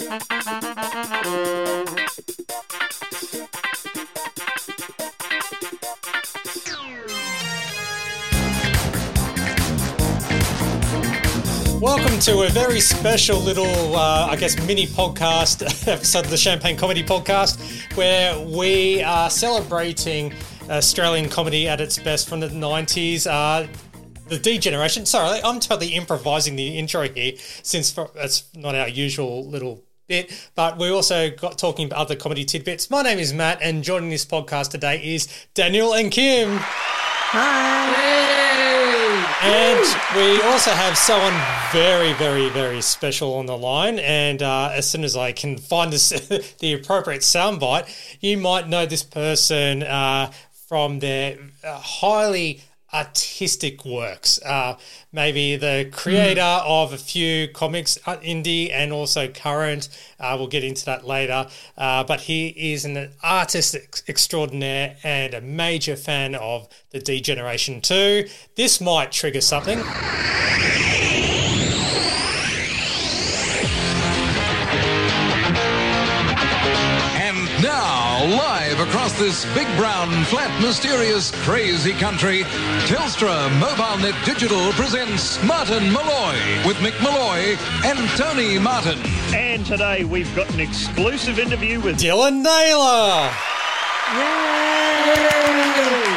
Welcome to a very special little, mini podcast episode of the Champagne Comedy Podcast, where we are celebrating Australian comedy at its best from the 90s. The D generation. Sorry, I'm totally improvising the intro here, since that's not our usual little bit, but we also got talking about other comedy tidbits. My name is Matt, and joining this podcast today is Daniel and Kim. Hi. Yay! And we also have someone very, very, very special on the line, and as soon as I can find the appropriate soundbite, you might know this person from their highly artistic works. Maybe the creator of a few comics, indie and also current. We'll get into that later. But he is an artist extraordinaire and a major fan of the D Generation too. This might trigger something. Now, live across this big, brown, flat, mysterious, crazy country, Telstra MobileNet Digital presents Martin Molloy with Mick Molloy and Tony Martin. And today we've got an exclusive interview with Dylan Naylor. Yay!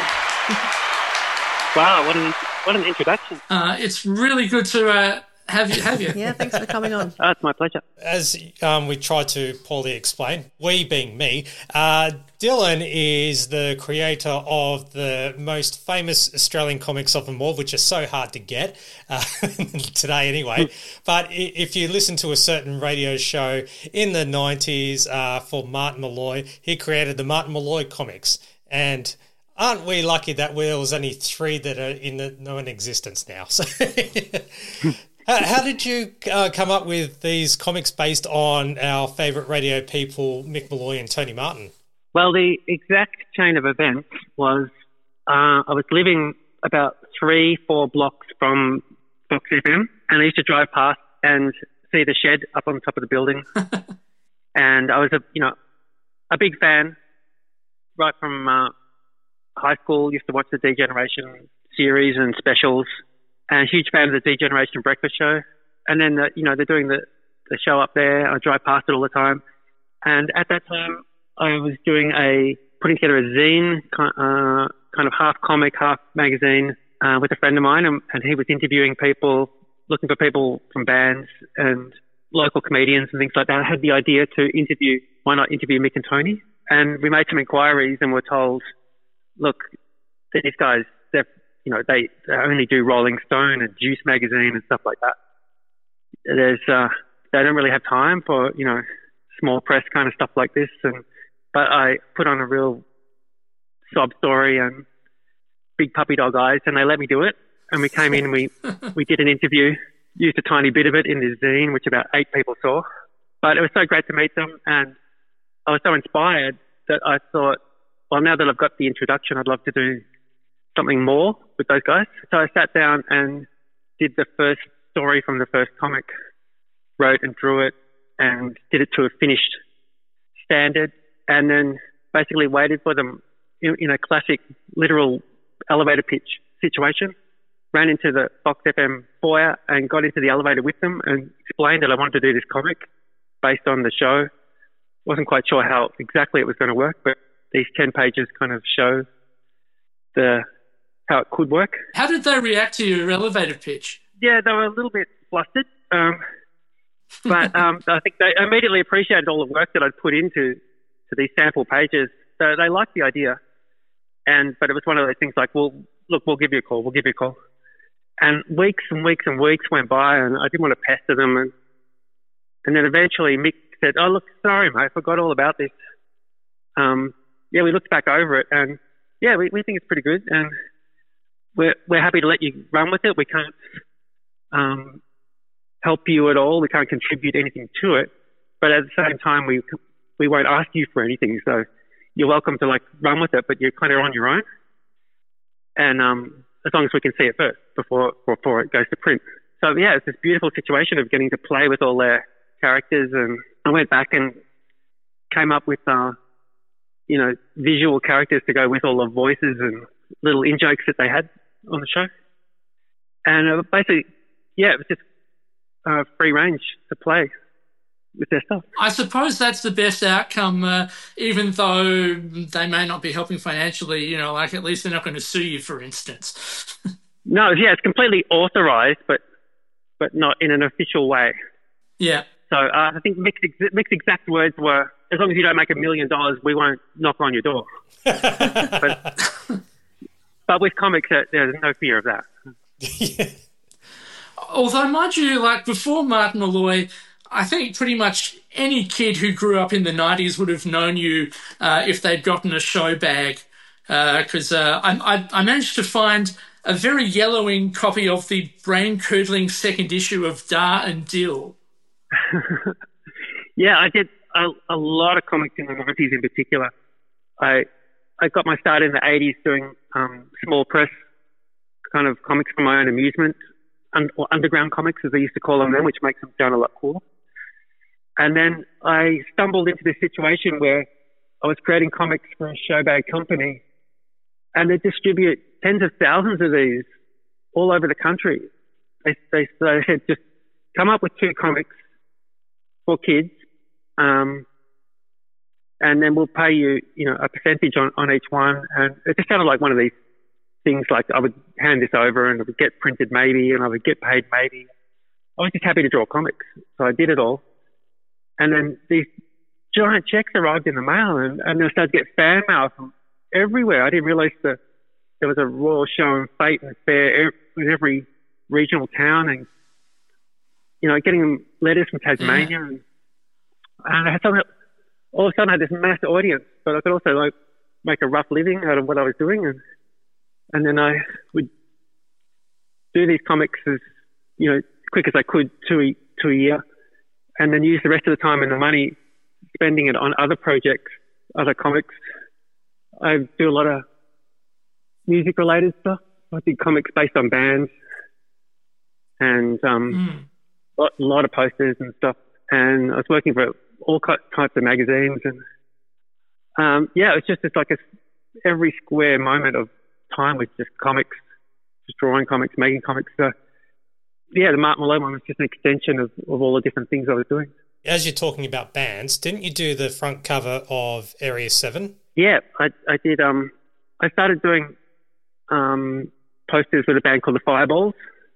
Wow, what an introduction. It's really good to have you. Yeah, thanks for coming on. Oh, it's my pleasure. As we tried to poorly explain, we being me, Dylan is the creator of the most famous Australian comics of them all, which are so hard to get today anyway. But if you listen to a certain radio show in the 90s for Martin Molloy, he created the Martin Molloy comics. And aren't we lucky that there was only 3 that are in existence now? So How did you come up with these comics based on our favourite radio people, Mick Molloy and Tony Martin? Well, the exact chain of events was I was living about 3-4 blocks from Fox FM, and I used to drive past and see the shed up on top of the building. And I was a big fan right from high school. Used to watch the D Generation series and specials. And a huge fan of the D Generation breakfast show. And then, they're doing the show up there. I drive past it all the time. And at that time, I was putting together a zine, kind of half comic, half magazine, with a friend of mine. And he was interviewing people, looking for people from bands and local comedians and things like that. I had the idea to why not interview Mick and Tony? And we made some inquiries and were told, look, these guys, they only do Rolling Stone and Juice magazine and stuff like that. They don't really have time for, small press kind of stuff like this. But I put on a real sob story and big puppy dog eyes, and they let me do it. And we came in and we did an interview, used a tiny bit of it in this zine, which about 8 people saw. But it was so great to meet them, and I was so inspired that I thought, well, now that I've got the introduction, I'd love to do something more with those guys. So I sat down and did the first story from the first comic, wrote and drew it, and did it to a finished standard, and then basically waited for them in a classic literal elevator pitch situation. Ran into the Fox FM foyer and got into the elevator with them and explained that I wanted to do this comic based on the show. Wasn't quite sure how exactly it was going to work, but these 10 pages kind of show how it could work. How did they react to your elevator pitch? Yeah, they were a little bit flustered, but I think they immediately appreciated all the work that I'd put into these sample pages. So they liked the idea, but it was one of those things like, well, look, we'll give you a call. And weeks and weeks and weeks went by, and I didn't want to pester them. And then eventually Mick said, oh, look, sorry, mate, I forgot all about this. We looked back over it, and yeah, we think it's pretty good, and we're happy to let you run with it. We can't help you at all. We can't contribute anything to it, but at the same time, we won't ask you for anything. So you're welcome to run with it, but you're kind of on your own. And as long as we can see it first before it goes to print. So yeah, it's this beautiful situation of getting to play with all their characters and I went back and came up with, visual characters to go with all the voices and little in-jokes that they had on the show. And basically, it was just free range to play with their stuff. I suppose that's the best outcome, even though they may not be helping financially, like at least they're not going to sue you, for instance. No, it's completely authorized, but not in an official way. Yeah. So I think Mick's exact words were, as long as you don't make $1 million, we won't knock on your door. But with comics, there's no fear of that. Yeah. Although, mind you, like before Martin Molloy, I think pretty much any kid who grew up in the 90s would have known you if they'd gotten a show bag. Because I managed to find a very yellowing copy of the brain-curdling second issue of Dar and Dill. Yeah, I did a lot of comics in the 90s in particular. I got my start in the 80s doing small press kind of comics for my own amusement, or underground comics as they used to call them then, which makes them sound a lot cooler. And then I stumbled into this situation where I was creating comics for a showbag company, and they distribute tens of thousands of these all over the country. They said, just come up with 2 comics for kids, and then we'll pay you, a percentage on each one. And it just sounded like one of these things, like I would hand this over and it would get printed maybe, and I would get paid maybe. I was just happy to draw comics, so I did it all. And then these giant checks arrived in the mail, and I started to get fan mail from everywhere. I didn't realize that there was a Royal Show and Fate and Fair in every regional town, and getting letters from Tasmania, and I had all of a sudden I had this mass audience, but I could also make a rough living out of what I was doing, and then I would do these comics as quick as I could to a year, and then use the rest of the time and the money spending it on other projects, other comics. I do a lot of music related stuff. I did comics based on bands, and a lot of posters and stuff. And I was working for all types of magazines, and it was just like every square moment of time was just comics, just drawing comics, making comics. So the Martin Molloy one was just an extension of all the different things I was doing. As you're talking about bands, didn't you do the front cover of Area 7? Yeah, I did. I started doing posters with a band called the Fireballs,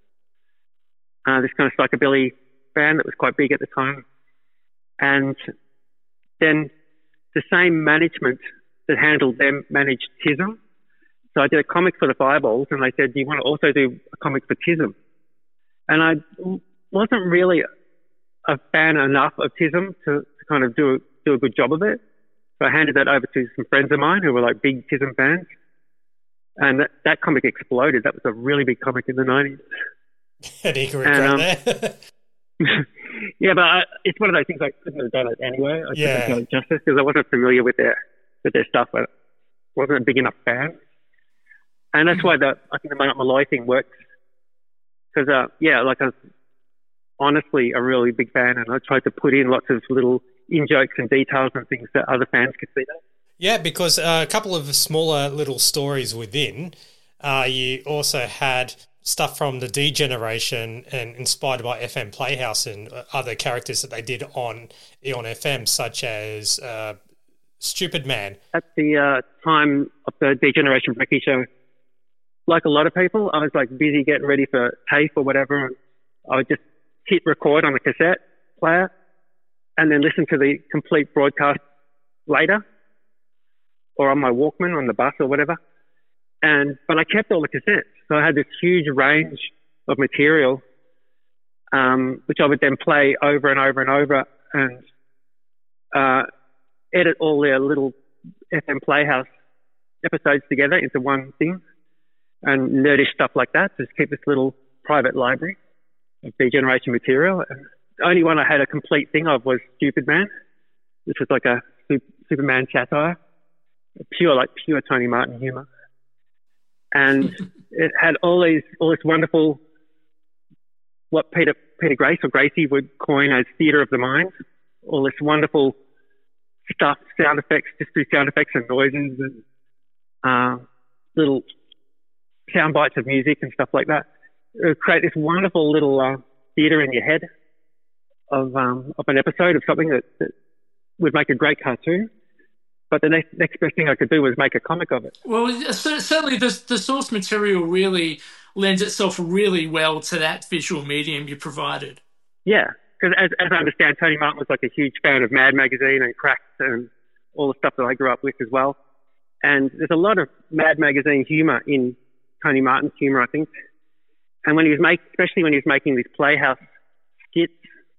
this kind of psychobilly band that was quite big at the time. And then the same management that handled them managed TISM. So I did a comic for the Fireballs, and they said, do you want to also do a comic for TISM? And I wasn't really a fan enough of TISM to kind of do a good job of it. So I handed that over to some friends of mine who were like big TISM fans. And that comic exploded. That was a really big comic in the 90s. An eager regret there. Yeah, but it's one of those things I couldn't have done it anyway. I couldn't have done it justice because I wasn't familiar with their stuff. I wasn't a big enough fan. And that's why I think the Martin Molloy thing works. Because, I was honestly a really big fan, and I tried to put in lots of little in-jokes and details and things that other fans could see that. Yeah, because a couple of smaller little stories within, you also had stuff from the D generation and inspired by FM Playhouse and other characters that they did on Eon FM, such as Stupid Man. At the time of the D Generation Brekkie show, like a lot of people, I was busy getting ready for TAFE or whatever. And I would just hit record on the cassette player and then listen to the complete broadcast later, or on my Walkman on the bus or whatever. But I kept all the cassettes. So I had this huge range of material, which I would then play over and over and over, and edit all their little FM Playhouse episodes together into one thing, and nerdish stuff like that. Just keep this little private library of D-Generation material. And the only one I had a complete thing of was Stupid Man, which was like a Superman satire, pure Tony Martin humor. And it had all this wonderful, what Peter Grace or Gracie would coin as theatre of the mind, all this wonderful stuff, sound effects, just through sound effects and noises and little sound bites of music and stuff like that. It would create this wonderful little theatre in your head of an episode of something that would make a great cartoon. But the next best thing I could do was make a comic of it. Well, certainly the source material really lends itself really well to that visual medium you provided. Yeah, because as I understand, Tony Martin was like a huge fan of Mad Magazine and Cracked and all the stuff that I grew up with as well. And there's a lot of Mad Magazine humour in Tony Martin's humour, I think. And when he was especially when he was making these Playhouse skits,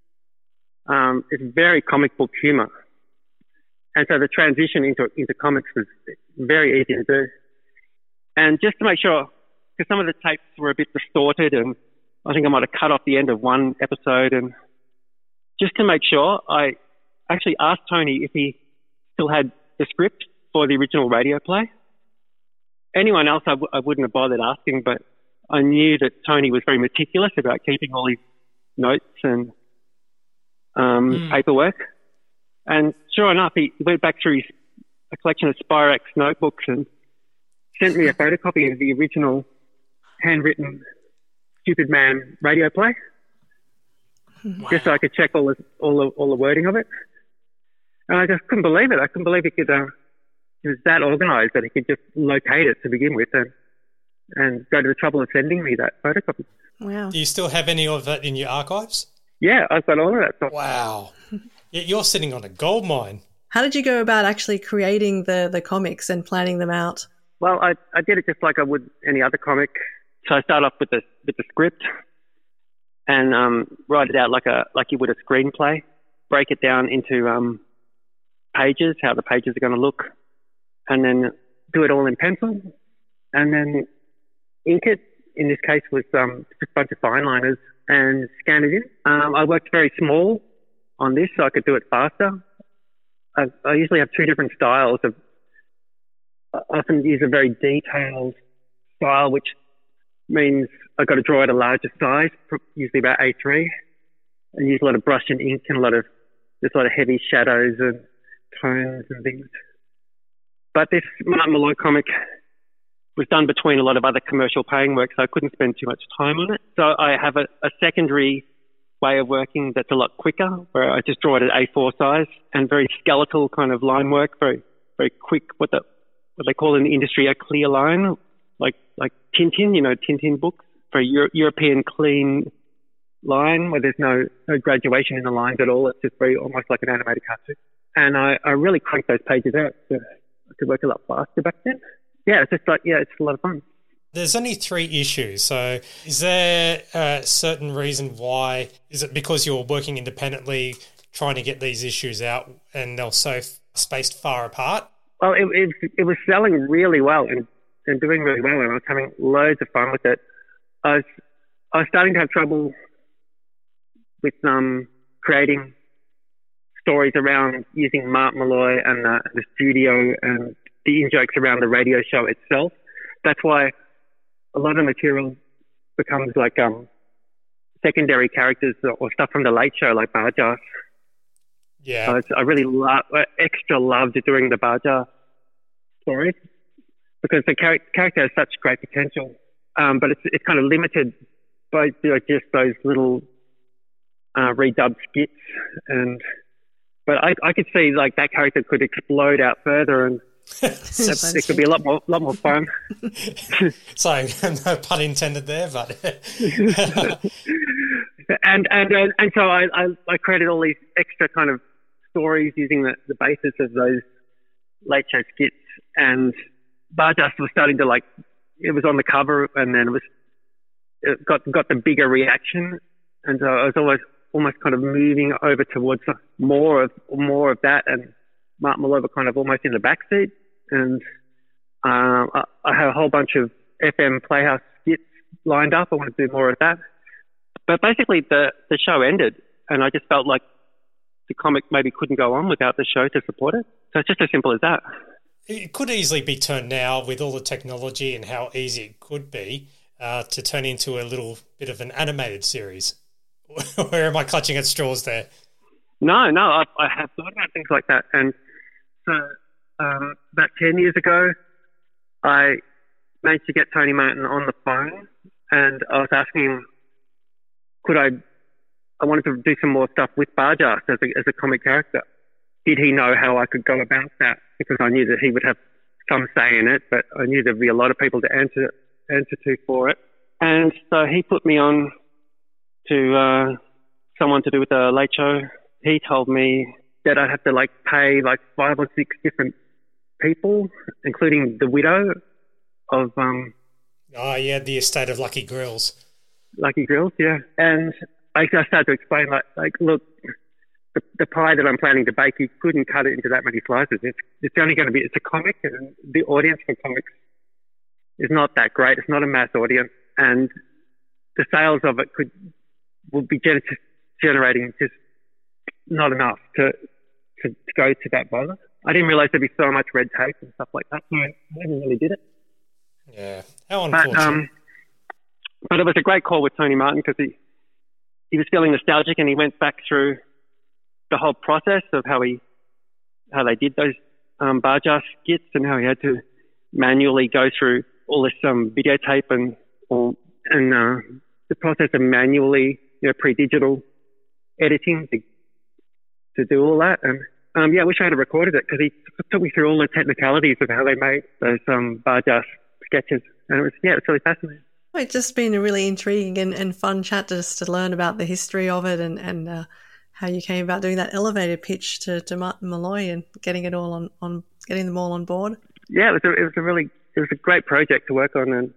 it's very comic book humour. And so the transition into comics was very easy to do. And just to make sure, because some of the tapes were a bit distorted, and I think I might have cut off the end of one episode, and just to make sure, I actually asked Tony if he still had the script for the original radio play. Anyone else I wouldn't have bothered asking, but I knew that Tony was very meticulous about keeping all his notes and paperwork. And sure enough, he went back through a collection of Spirax notebooks and sent me a photocopy of the original handwritten Stupid Man radio play, just so I could check all the wording of it. And I just couldn't believe it. I couldn't believe he was that organised that he could just locate it to begin with and go to the trouble of sending me that photocopy. Wow. Do you still have any of that in your archives? Yeah, I've got all of that stuff. Wow. You're sitting on a gold mine. How did you go about actually creating the comics and planning them out? Well, I did it just like I would any other comic. So I start off with the script and write it out like you would a screenplay. Break it down into pages, how the pages are going to look, and then do it all in pencil, and then ink it. In this case, was just a bunch of fine liners and scan it in. I worked very small on this so I could do it faster. I usually have two different styles. I often use a very detailed style, which means I've got to draw at a larger size, usually about A3, and use a lot of brush and ink and there's a lot of heavy shadows and tones and things. But this Martin Molloy comic was done between a lot of other commercial paying work, so I couldn't spend too much time on it. So I have a secondary way of working that's a lot quicker, where I just draw it at A4 size and very skeletal kind of line work, very, very quick, what they call in the industry a clear line, like Tintin, Tintin books, for European clean line where there's no graduation in the lines at all. It's just very almost like an animated cartoon. And I really cranked those pages out, so I could work a lot faster back then. Yeah, it's a lot of fun. There's only 3 issues, so is there a certain reason why? Is it because you're working independently, trying to get these issues out, and they're so spaced far apart? Well, it was selling really well and doing really well, and I was having loads of fun with it. I was starting to have trouble with creating stories around using Martin Molloy and the studio and the in-jokes around the radio show itself. That's why a lot of material becomes like secondary characters or stuff from the Late Show, like Barjar. Yeah. I really loved doing the Barjar stories because the character has such great potential, but it's kind of limited by just those little redubbed skits. But I could see like that character could explode out further and it could be a lot more fun. Sorry, no pun intended there, but and so I created all these extra kind of stories using the basis of those Late Show skits, and Barjust was starting to it was on the cover, and then it got the bigger reaction, and so I was almost kind of moving over towards more of that, and Martin Molloy kind of almost in the backseat, and I have a whole bunch of FM Playhouse skits lined up. I want to do more of that. But basically the show ended, and I just felt like the comic maybe couldn't go on without the show to support it. So it's just as simple as that. It could easily be turned now with all the technology and how easy it could be to turn into a little bit of an animated series. Or am I clutching at straws there? No, I have thought about things like that. And so about 10 years ago, I managed to get Tony Martin on the phone, and I was asking him, I wanted to do some more stuff with Barjas as a comic character. Did he know how I could go about that? Because I knew that he would have some say in it, but I knew there'd be a lot of people to answer to for it. And so he put me on to someone to do with the Late Show. He told me that I'd have to pay 5 or 6 different people, including the widow of the estate of Lucky Grills. Lucky Grills, yeah. And I started to explain, look, the pie that I'm planning to bake, you couldn't cut it into that many slices. It's only going to be, it's a comic, and the audience for comics is not that great. It's not a mass audience, and the sales of it would be generating just not enough to go to that bother. I didn't realize there'd be so much red tape and stuff like that, so I never really did it. Yeah, how unfortunate. But it was a great call with Tony Martin, because he was feeling nostalgic, and he went back through the whole process of how they did those Barjas skits, and how he had to manually go through all this videotape and the process of manually, pre-digital editing to do all that. And I wish I had recorded it, because he took me through all the technicalities of how they made those Barjas sketches, and it was really fascinating. It's just been a really intriguing and fun chat just to learn about the history of it and how you came about doing that elevator pitch to Martin Molloy and getting it all on getting them all on board. Yeah, it was a great project to work on, and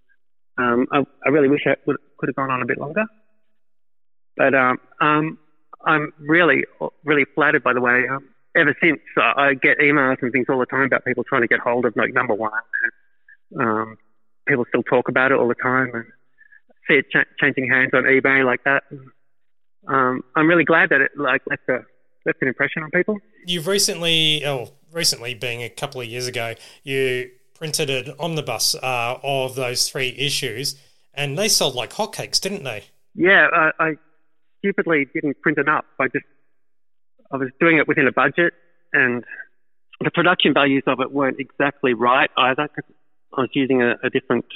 I really wish it could have gone on a bit longer. But I'm really, really flattered by the way. Ever since I get emails and things all the time about people trying to get hold of Number One. And, people still talk about it all the time, and see it changing hands on eBay like that. And, I'm really glad that it left an impression on people. You've recently being a couple of years ago, you printed an omnibus of those 3 issues, and they sold like hotcakes, didn't they? Yeah, I stupidly didn't print enough. I was doing it within a budget, and the production values of it weren't exactly right either, because I was using a different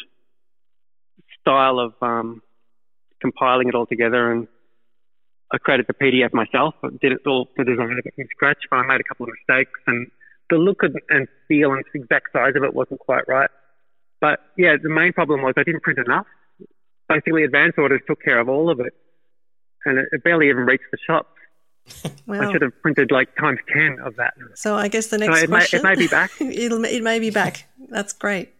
style of compiling it all together, and I created the PDF myself. I did it all, the design of it from scratch, but I made a couple of mistakes, and the look and feel and exact size of it wasn't quite right. But yeah, the main problem was I didn't print enough. Basically, Advance Orders took care of all of it, and it barely even reached the shops. Wow. I should have printed times 10 of that. So I guess the next question... It may be back. It may be back. That's great.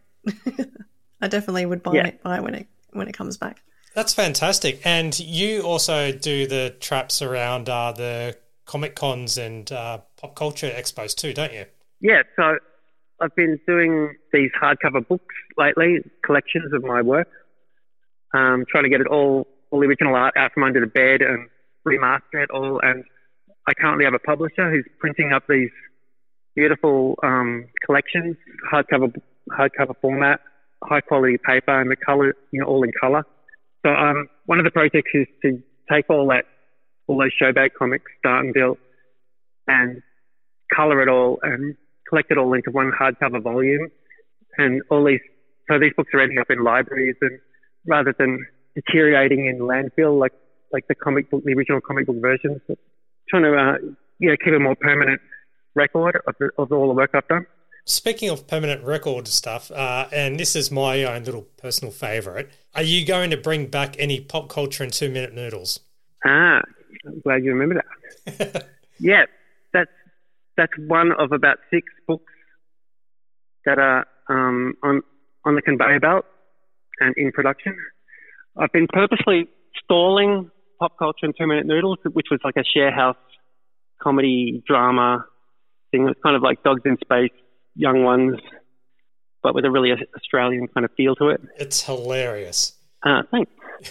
I definitely would buy it when it comes back. That's fantastic. And you also do the traps around the Comic Cons and pop culture expos too, don't you? Yeah, so I've been doing these hardcover books lately, collections of my work, trying to get it all the original art out from under the bed and remaster it all. And I currently have a publisher who's printing up these beautiful collections, hardcover format, high quality paper, and the color, all in color. So one of the projects is to take all those Showbag comics, Start and Bill, and color it all and collect it all into one hardcover volume. And so these books are ending up in libraries, and rather than deteriorating in landfill like the original comic book versions, trying to keep a more permanent record of all the work I've done. Speaking of permanent record stuff, and this is my own little personal favourite, are you going to bring back any pop culture and 2 Minute Noodles? I'm glad you remember that. Yeah, that's one of about 6 books that are on the conveyor belt and in production. I've been purposely stalling pop culture and 2 Minute Noodles, which was like a share house comedy drama thing. It was kind of like Dogs in Space, Young Ones, but with a really Australian kind of feel to it. It's hilarious. Thanks.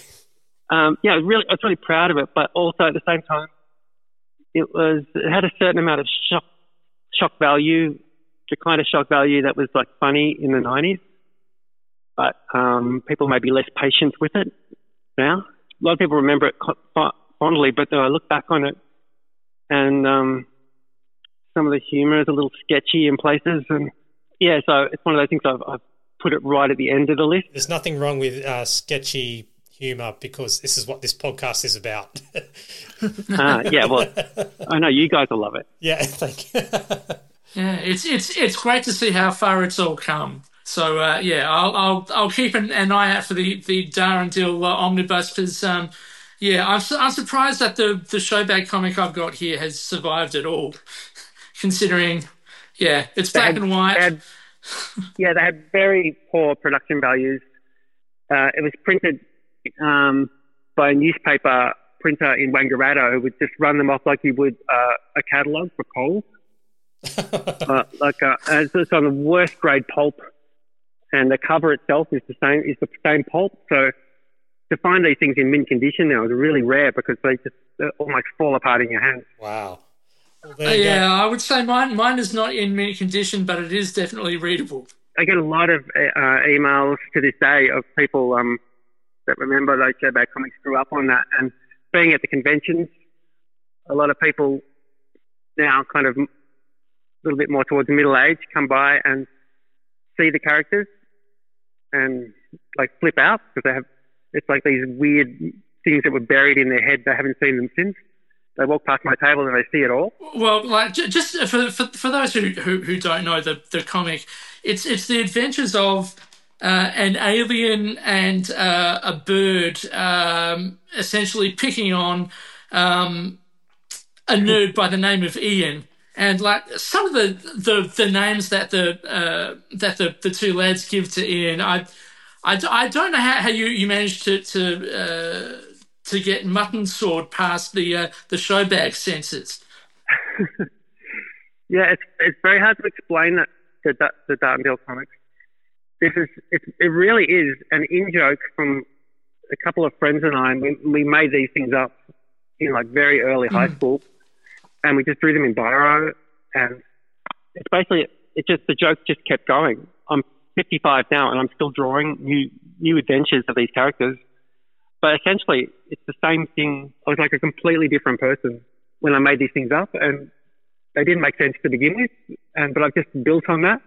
I was really proud of it, but also at the same time, it had a certain amount of shock value, the kind of shock value that was like funny in the 90s, but people may be less patient with it now. A lot of people remember it fondly, but I look back on it and some of the humour is a little sketchy in places, and yeah, so it's one of those things I've put it right at the end of the list. There's nothing wrong with sketchy humour because this is what this podcast is about. Yeah, well, I know you guys will love it. Yeah, thank you. Yeah, it's great to see how far it's all come. So I'll keep an eye out for the Darren Dill omnibus because I'm surprised that the Showbag comic I've got here has survived at all, considering it's black and white. They had very poor production values. It was printed by a newspaper printer in Wangaratta who would just run them off like you would a catalogue for Coles. It's on the worst grade pulp, and the cover itself is the same pulp. So to find these things in mint condition now is really rare because they almost fall apart in your hands. Wow. Well, I would say mine is not in mint condition, but it is definitely readable. I get a lot of emails to this day of people that remember those Showbag comics, grew up on that, and being at the conventions, a lot of people now kind of a little bit more towards middle age come by and see the characters and like flip out because it's like these weird things that were buried in their head. They haven't seen them since. They walk past my table and they see it all. Well, like just for those who don't know the comic, it's the adventures of an alien and a bird essentially picking on a nerd by the name of Ian. And like some of the names that the two lads give to Ian, I don't know how you managed to get Mutton Sword past the Showbag censors. Yeah, it's very hard to explain that the Darren Dill comics. It really is an in-joke from a couple of friends and I, and we made these things up in like very early high school, and we just drew them in biro, and it's basically the joke just kept going. I'm 55 now, and I'm still drawing new adventures of these characters, but essentially it's the same thing. I was like a completely different person when I made these things up, and they didn't make sense to begin with, but I've just built on that.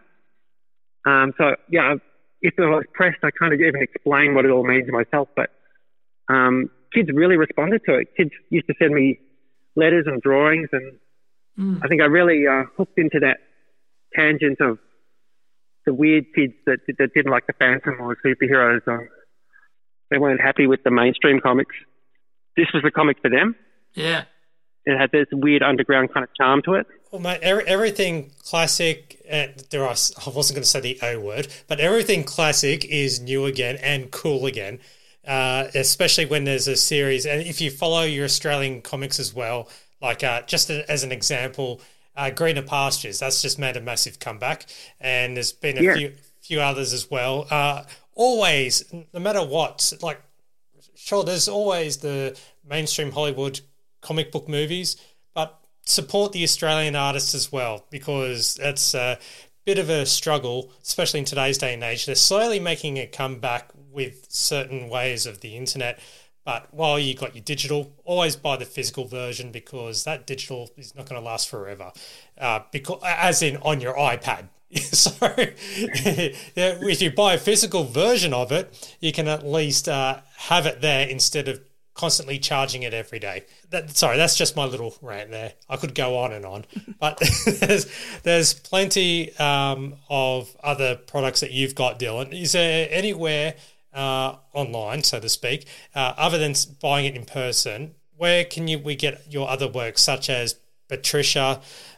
So yeah, if I was pressed, I kind of even explain what it all means myself, but kids really responded to it. Kids used to send me letters and drawings, and I think I really hooked into that tangent of the weird kids that didn't like the Phantom or superheroes. They weren't happy with the mainstream comics. This was the comic for them. Yeah. It had this weird underground kind of charm to it. Well, mate, everything classic, I wasn't going to say the O word, but everything classic is new again and cool again, especially when there's a series. And if you follow your Australian comics as well, like just as an example, Greener Pastures, that's just made a massive comeback. And there's been a few others as well. Always, no matter what, like, sure, there's always the mainstream Hollywood comic book movies, but support the Australian artists as well, because it's a bit of a struggle, especially in today's day and age. They're slowly making a comeback with certain ways of the internet, but while you got your digital, always buy the physical version, because that digital is not going to last forever, because as in on your iPad. So if you buy a physical version of it, you can at least have it there instead of constantly charging it every day. That's just my little rant there. I could go on and on, but there's plenty of other products that you've got, Dylan. Is there anywhere online, so to speak, other than buying it in person, where can we get your other works, such as Patricia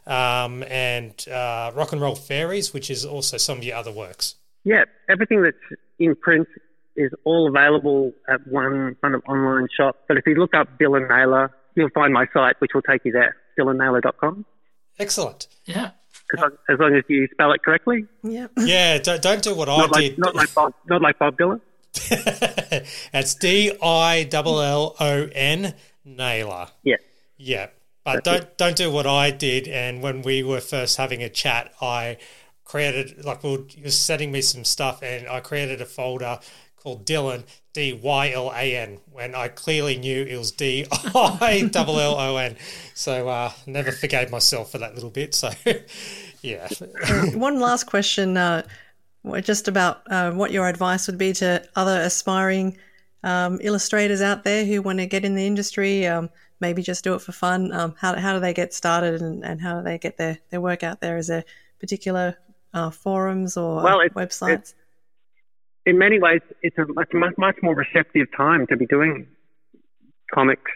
and Rock and Roll Fairies, which is also some of your other works? Yeah, everything that's in print is all available at one kind of online shop. But if you look up Dylan Naylor, you'll find my site, which will take you there, dylannaylor.com. Excellent. Yeah. As long as you spell it correctly. Yeah. Yeah, don't do what I did. Not like Bob Dylan. That's Dillon Naylor. Yeah. Yeah. But don't do what I did. And when we were first having a chat, I created, he was sending me some stuff, and I created a folder called Dylan, Dylan, when I clearly knew it was Dillon. So never forgave myself for that little bit. So, yeah. One last question, just about what your advice would be to other aspiring illustrators out there who want to get in the industry, maybe just do it for fun. How do they get started and how do they get their work out there? Is there particular forums or websites? In many ways, it's a much more receptive time to be doing comics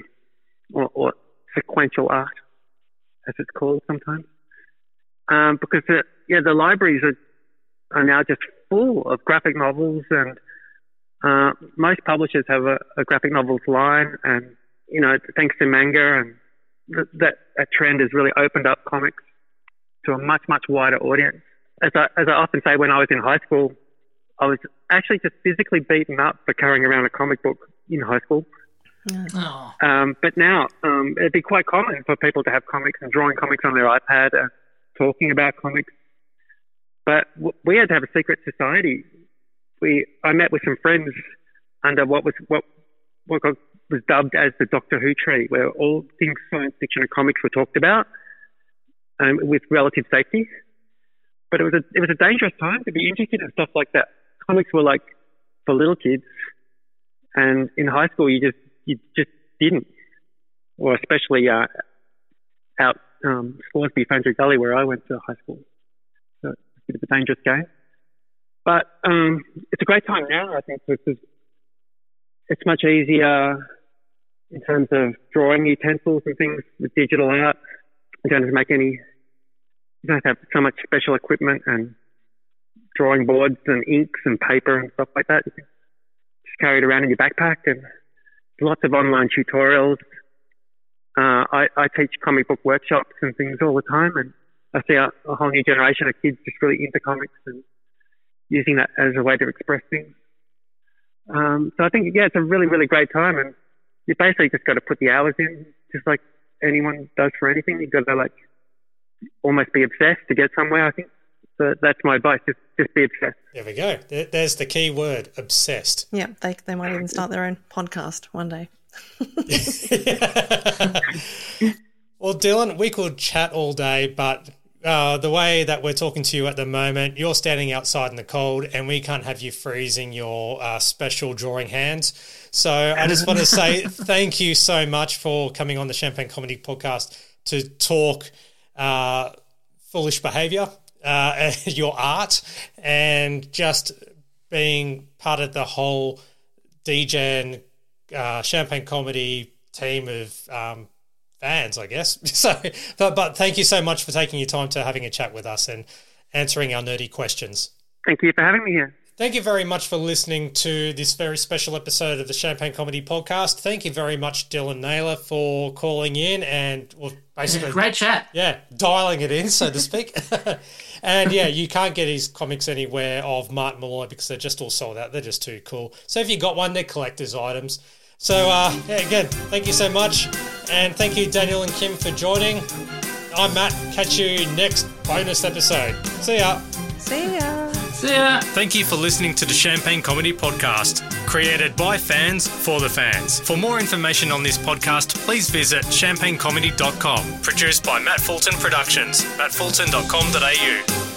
or sequential art, as it's called sometimes, because the libraries are now just full of graphic novels, and most publishers have a graphic novels line, and thanks to manga, and that trend has really opened up comics to a much wider audience. As I often say, when I was in high school, I was actually just physically beaten up for carrying around a comic book in high school. Oh. But now it'd be quite common for people to have comics and drawing comics on their iPad and talking about comics. But we had to have a secret society. I met with some friends under what was dubbed as the Doctor Who tree, where all things science fiction and comics were talked about with relative safety. But it was a dangerous time to be interested in stuff like that. Comics were like for little kids, and in high school you just didn't, or especially out Scoresby, Foundry Gully, where I went to high school. So it's a bit of a dangerous game. But it's a great time now, I think, because it's much easier in terms of drawing utensils and things with digital art. You don't have to have so much special equipment and drawing boards and inks and paper and stuff like that. You can just carry it around in your backpack, and lots of online tutorials. I teach comic book workshops and things all the time, and I see a whole new generation of kids just really into comics and using that as a way to express things. So I think, it's a really, really great time, and you basically just got to put the hours in, just like anyone does for anything. You've got to almost be obsessed to get somewhere, I think. So that's my advice, just be obsessed. There we go. There's the key word, obsessed. Yeah, they might even start their own podcast one day. Well, Dylan, we could chat all day, but the way that we're talking to you at the moment, you're standing outside in the cold and we can't have you freezing your special drawing hands. So I just want to say thank you so much for coming on the Champagne Comedy Podcast to talk foolish behaviour, your art, and just being part of the whole DGen Champagne Comedy team of fans, I guess. So, but thank you so much for taking your time to having a chat with us and answering our nerdy questions. Thank you for having me here. Thank you very much for listening to this very special episode of the Champagne Comedy Podcast. Thank you very much, Dylan Naylor, for calling in and basically... Great chat. Yeah, dialing it in, so to speak. And you can't get his comics anywhere of Martin Molloy because they're just all sold out. They're just too cool. So if you got one, they're collector's items. So, again, thank you so much. And thank you, Daniel and Kim, for joining. I'm Matt. Catch you next bonus episode. See ya. See ya. See ya. Thank you for listening to the Champagne Comedy Podcast, created by fans for the fans. For more information on this podcast, please visit champagnecomedy.com. Produced by Matt Fulton Productions, mattfulton.com.au.